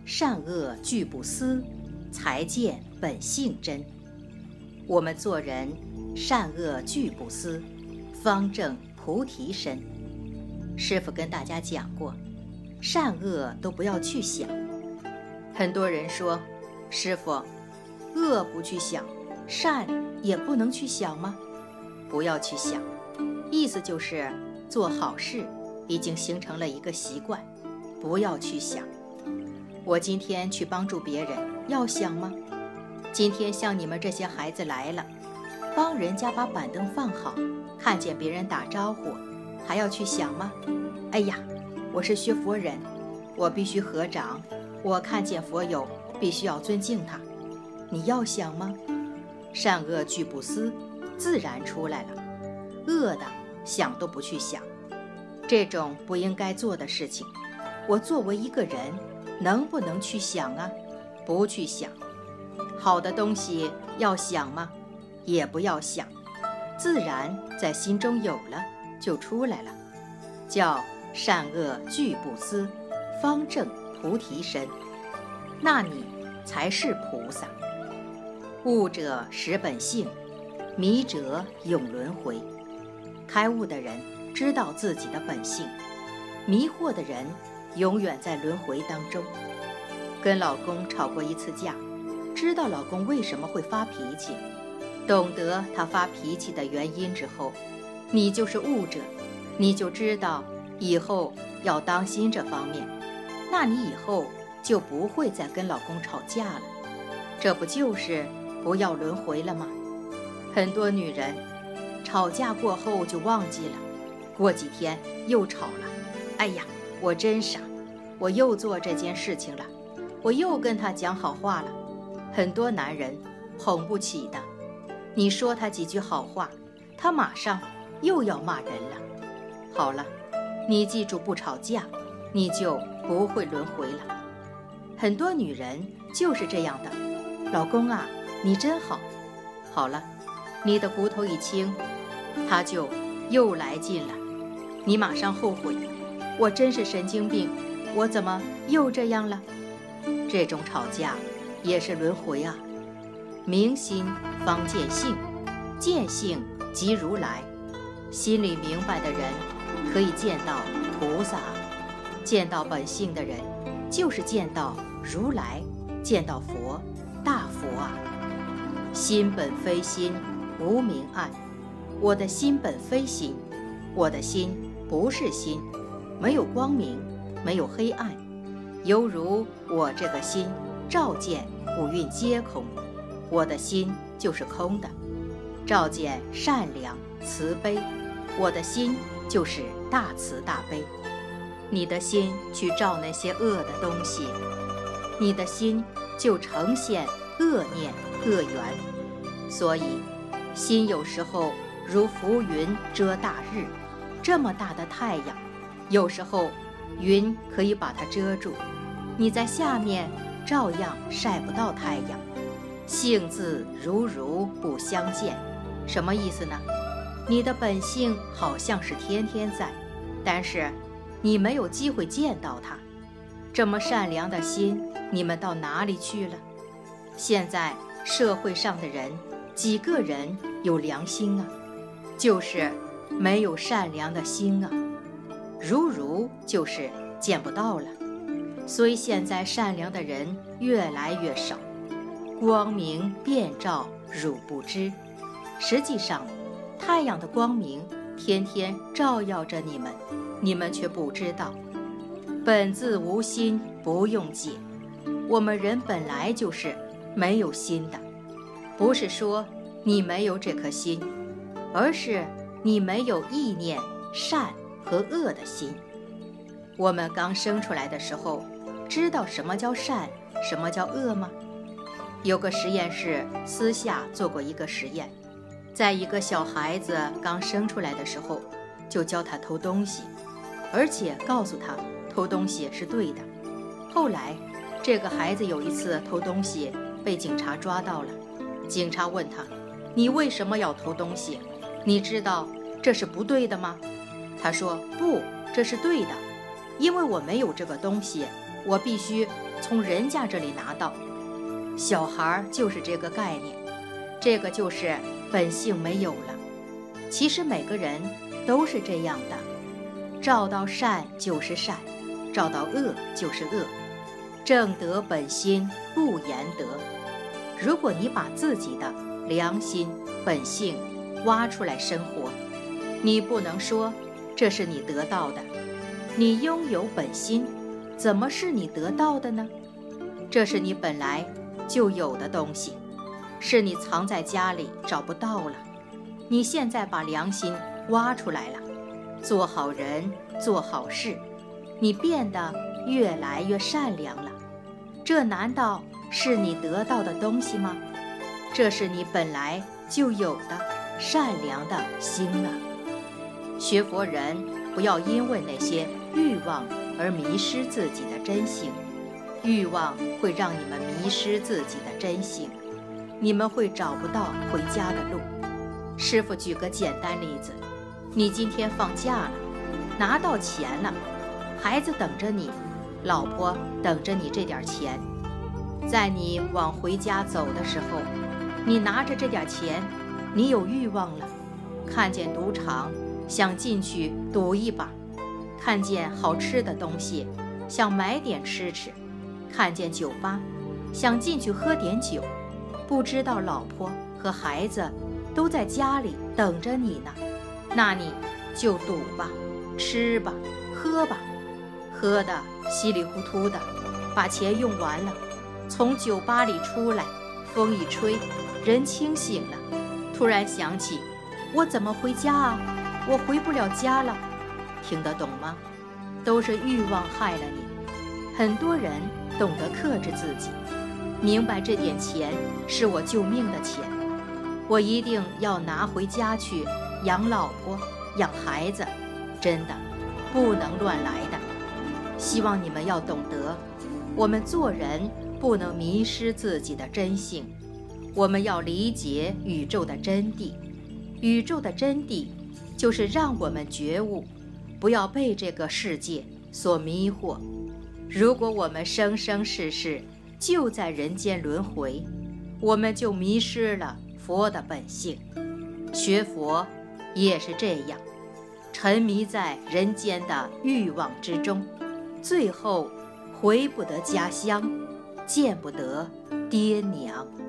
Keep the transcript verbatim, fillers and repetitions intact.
善恶俱不思，才见本性真。我们做人，善恶俱不思，方正菩提身。师父跟大家讲过，善恶都不要去想。很多人说，师父，恶不去想，善也不能去想吗？不要去想，意思就是做好事已经形成了一个习惯，不要去想。我今天去帮助别人，要想吗？今天像你们这些孩子来了，帮人家把板凳放好，看见别人打招呼，还要去想吗？哎呀，我是学佛人，我必须合掌，我看见佛友必须要尊敬他。你要想吗？善恶俱不思，自然出来了。恶的想都不去想，这种不应该做的事情，我作为一个人能不能去想啊？不去想。好的东西要想吗？也不要想，自然在心中有了，就出来了，叫善恶俱不思，方正菩提身。那你才是菩萨。悟者识本性，迷者永轮回。开悟的人知道自己的本性，迷惑的人永远在轮回当中。跟老公吵过一次架，知道老公为什么会发脾气，懂得他发脾气的原因之后，你就是悟者，你就知道以后要当心这方面，那你以后就不会再跟老公吵架了。这不就是不要轮回了吗？很多女人吵架过后就忘记了，过几天又吵了，哎呀，我真傻，我又做这件事情了，我又跟他讲好话了。很多男人哄不起的，你说他几句好话，他马上又要骂人了。好了，你记住不吵架，你就不会轮回了。很多女人就是这样的，老公啊，你真好。好了，你的骨头一轻，他就又来劲了，你马上后悔，我真是神经病，我怎么又这样了？这种吵架也是轮回啊。明心方见性，见性即如来。心里明白的人可以见到菩萨，见到本性的人就是见到如来，见到佛，大佛啊。心本非心，无明暗。我的心本非心，我的心不是心，没有光明，没有黑暗，犹如我这个心照见五蕴皆空，我的心就是空的。照见善良慈悲，我的心就是大慈大悲。你的心去照那些恶的东西，你的心就呈现恶念恶缘。所以心有时候如浮云遮大日，这么大的太阳，有时候云可以把它遮住，你在下面照样晒不到太阳。性自如如不相见，什么意思呢？你的本性好像是天天在，但是你没有机会见到它。这么善良的心，你们到哪里去了？现在社会上的人几个人有良心啊？就是没有善良的心啊。如如就是见不到了，所以现在善良的人越来越少。光明遍照汝不知，实际上太阳的光明天天照耀着你们，你们却不知道。本自无心不用解，我们人本来就是没有心的，不是说你没有这颗心，而是你没有意念善和恶的心。我们刚生出来的时候，知道什么叫善，什么叫恶吗？有个实验室私下做过一个实验，在一个小孩子刚生出来的时候，就教他偷东西，而且告诉他偷东西是对的。后来这个孩子有一次偷东西被警察抓到了，警察问他，你为什么要偷东西？你知道这是不对的吗？他说，不，这是对的，因为我没有这个东西，我必须从人家这里拿到。小孩就是这个概念，这个就是本性没有了。其实每个人都是这样的，照到善就是善，照到恶就是恶，正得本心，不言得。如果你把自己的良心本性挖出来生活，你不能说这是你得到的。你拥有本心，怎么是你得到的呢？这是你本来就有的东西，是你藏在家里找不到了。你现在把良心挖出来了，做好人，做好事，你变得越来越善良了。这难道是你得到的东西吗？这是你本来就有的善良的心啊！学佛人不要因为那些欲望而迷失自己的真性，欲望会让你们迷失自己的真性，你们会找不到回家的路。师父举个简单例子，你今天放假了，拿到钱了，孩子等着你，老婆等着你这点钱。在你往回家走的时候，你拿着这点钱，你有欲望了，看见赌场想进去赌一把，看见好吃的东西想买点吃吃，看见酒吧想进去喝点酒，不知道老婆和孩子都在家里等着你呢，那你就赌吧，吃吧，喝吧，喝的稀里糊涂的，把钱用完了，从酒吧里出来，风一吹，人清醒了，突然想起，我怎么回家啊？我回不了家了。听得懂吗？都是欲望害了你。很多人懂得克制自己，明白这点钱是我救命的钱，我一定要拿回家去养老婆养孩子，真的不能乱来的。希望你们要懂得，我们做人不能迷失自己的真性，我们要理解宇宙的真谛。宇宙的真谛就是让我们觉悟，不要被这个世界所迷惑。如果我们生生世世就在人间轮回，我们就迷失了佛的本性。学佛也是这样，沉迷在人间的欲望之中，最后回不得家乡，见不得爹娘。